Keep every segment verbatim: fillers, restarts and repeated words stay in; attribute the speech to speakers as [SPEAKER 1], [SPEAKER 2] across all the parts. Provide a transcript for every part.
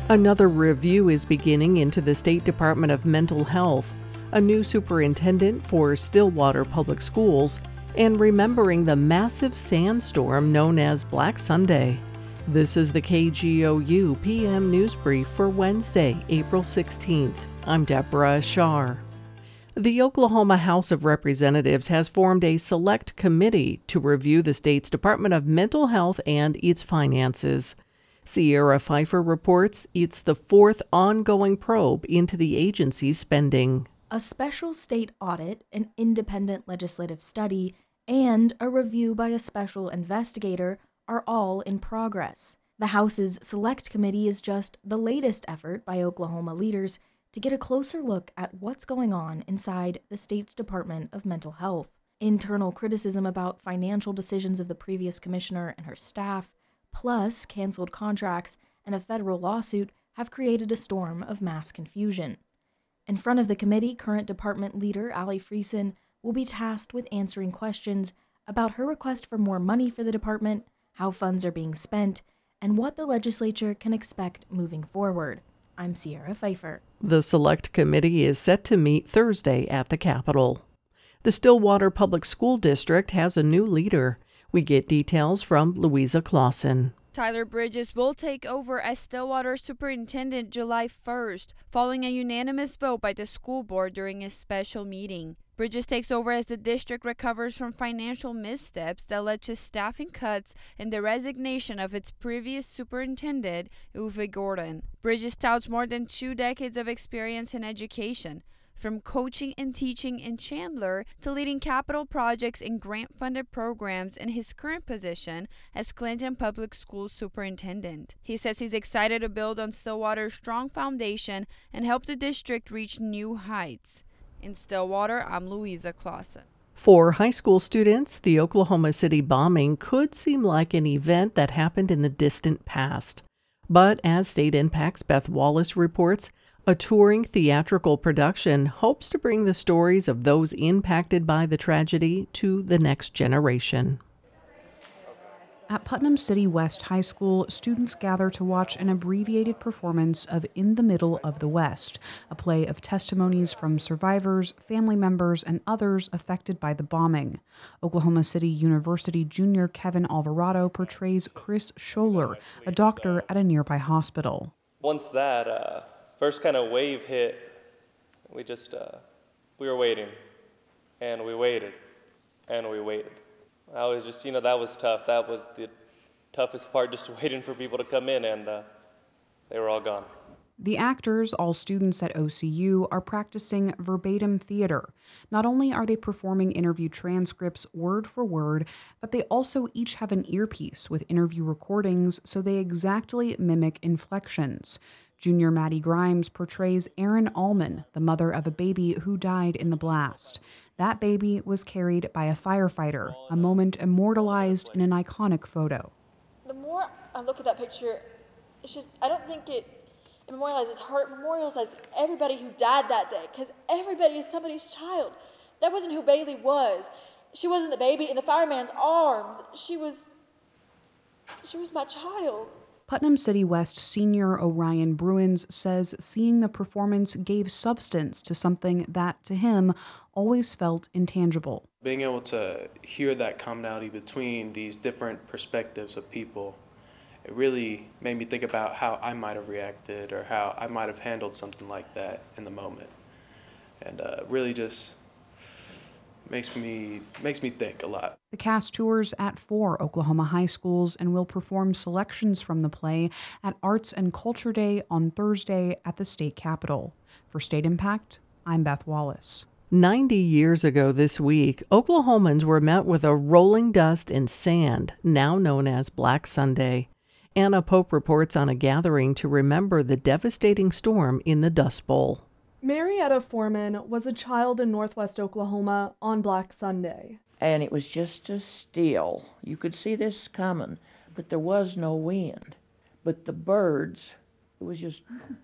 [SPEAKER 1] Another review is beginning into the State Department of Mental Health, a new superintendent for Stillwater Public Schools, and remembering the massive sandstorm known as Black Sunday. This is the K G O U P M News Brief for Wednesday, April sixteenth. I'm Deborah Ashar. The Oklahoma House of Representatives has formed a select committee to review the state's Department of Mental Health and its finances. Sierra Pfeiffer reports it's the fourth ongoing probe into the agency's spending.
[SPEAKER 2] A special state audit, an independent legislative study, and a review by a special investigator are all in progress. The House's Select Committee is just the latest effort by Oklahoma leaders to get a closer look at what's going on inside the state's Department of Mental Health. Internal criticism about financial decisions of the previous commissioner and her staff, plus canceled contracts and a federal lawsuit, have created a storm of mass confusion. In front of the committee, current department leader Allie Friesen will be tasked with answering questions about her request for more money for the department, how funds are being spent, and what the legislature can expect moving forward. I'm Sierra Pfeiffer.
[SPEAKER 1] The Select Committee is set to meet Thursday at the Capitol. The Stillwater Public School District has a new leader. We get details from Louisa Clausen.
[SPEAKER 3] Tyler Bridges will take over as Stillwater Superintendent July first, following a unanimous vote by the school board during a special meeting. Bridges takes over as the district recovers from financial missteps that led to staffing cuts and the resignation of its previous superintendent, Uwe Gordon. Bridges touts more than two decades of experience in education, from coaching and teaching in Chandler to leading capital projects and grant-funded programs in his current position as Clinton Public Schools Superintendent. He says he's excited to build on Stillwater's strong foundation and help the district reach new heights. In Stillwater, I'm Louisa Clausen.
[SPEAKER 1] For high school students, the Oklahoma City bombing could seem like an event that happened in the distant past. But as State Impact's Beth Wallace reports, a touring theatrical production hopes to bring the stories of those impacted by the tragedy to the next generation.
[SPEAKER 4] At Putnam City West High School, students gather to watch an abbreviated performance of In the Middle of the West, a play of testimonies from survivors, family members, and others affected by the bombing. Oklahoma City University junior Kevin Alvarado portrays Chris Scholler, a doctor at a nearby hospital.
[SPEAKER 5] Once that uh, first kind of wave hit, we just, uh, we were waiting, and we waited, and we waited. I was just, you know, that was tough. That was the toughest part, just waiting for people to come in, and uh, they were all gone.
[SPEAKER 4] The actors, all students at O C U, are practicing verbatim theater. Not only are they performing interview transcripts word for word, but they also each have an earpiece with interview recordings so they exactly mimic inflections. Junior Maddie Grimes portrays Erin Allman, the mother of a baby who died in the blast. That baby was carried by a firefighter, a moment immortalized in an iconic photo.
[SPEAKER 6] The more I look at that picture, it's just, I don't think it, it memorializes her, it memorializes everybody who died that day, because everybody is somebody's child. That wasn't who Bailey was. She wasn't the baby in the fireman's arms. She was, she was my child.
[SPEAKER 4] Putnam City West senior Orion Bruins says seeing the performance gave substance to something that, to him, always felt intangible.
[SPEAKER 7] Being able to hear that commonality between these different perspectives of people, it really made me think about how I might have reacted or how I might have handled something like that in the moment. And uh, really just makes me makes me think a lot.
[SPEAKER 4] The cast tours at four Oklahoma high schools and will perform selections from the play at Arts and Culture Day on Thursday at the state capitol. For State Impact, I'm Beth Wallace.
[SPEAKER 1] Ninety years ago this week, Oklahomans were met with a rolling dust and sand, now known as Black Sunday. Anna Pope reports on a gathering to remember the devastating storm in the Dust Bowl.
[SPEAKER 8] Marietta Foreman was a child in northwest Oklahoma on Black Sunday.
[SPEAKER 9] And it was just as still. You could see this coming, but there was no wind. But the birds, it was just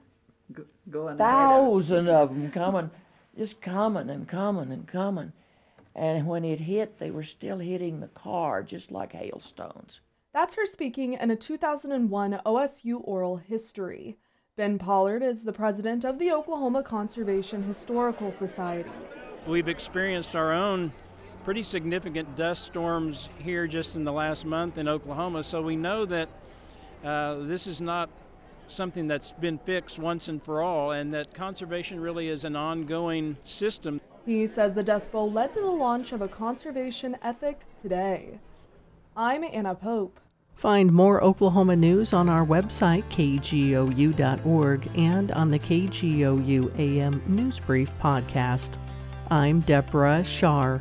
[SPEAKER 10] going
[SPEAKER 9] thousand of them coming, just coming and coming and coming. And when it hit, they were still hitting the car just like hailstones.
[SPEAKER 8] That's her speaking in a two thousand one O S U oral history. Ben Pollard is the president of the Oklahoma Conservation Historical Society.
[SPEAKER 11] We've experienced our own pretty significant dust storms here just in the last month in Oklahoma, so we know that uh, this is not something that's been fixed once and for all, and that conservation really is an ongoing system.
[SPEAKER 8] He says the Dust Bowl led to the launch of a conservation ethic today. I'm Anna Pope.
[SPEAKER 1] Find more Oklahoma news on our website, K G O U dot org, and on the K G O U A M News Brief podcast. I'm Deborah Shar.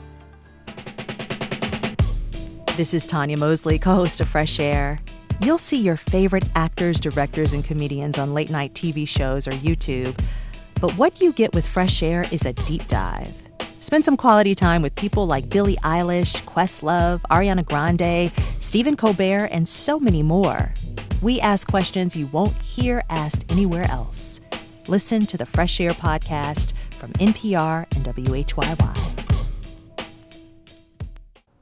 [SPEAKER 12] This is Tanya Mosley, co-host of Fresh Air. You'll see your favorite actors, directors, and comedians on late-night T V shows or YouTube. But what you get with Fresh Air is a deep dive. Spend some quality time with people like Billie Eilish, Questlove, Ariana Grande, Stephen Colbert, and so many more. We ask questions you won't hear asked anywhere else. Listen to the Fresh Air podcast from N P R and W H Y Y.